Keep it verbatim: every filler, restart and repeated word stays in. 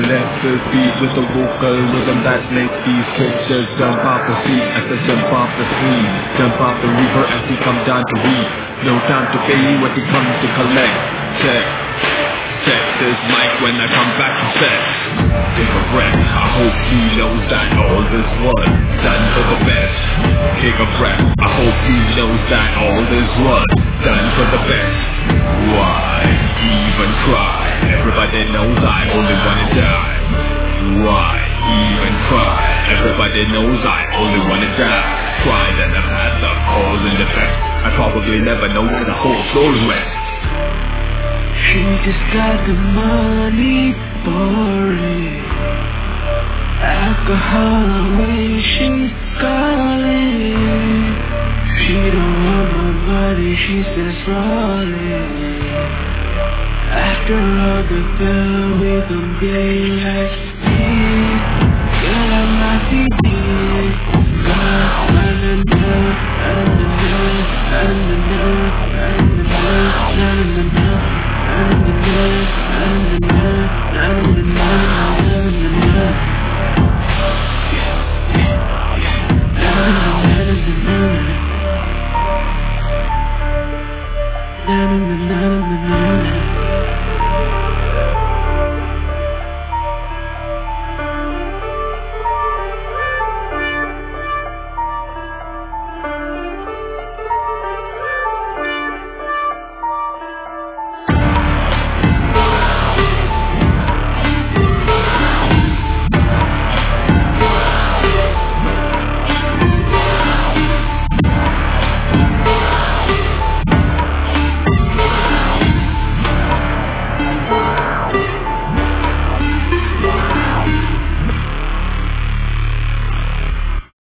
Selected beat with a vocal rhythm that makes these pictures jump off the seat as I jump off the screen. Jump off the river as he come down to read. No time to pay what he comes to collect. Check, check this mic when I come back to sex. Take a breath, I hope he knows that all this was done for the best. Take a breath, I hope he knows that all this was done for the best. Why even cry? Everybody knows I only wanna die. Why even cry? Everybody knows I only wanna die. Cry that I've had the cause and effect. I probably never know where the whole story went. She just got the money for it. Alcohol when she's calling. She don't want my body, she says rolling. After all the bill, we gon' be like this. Girl, I'm not the Girl, I'm not enough.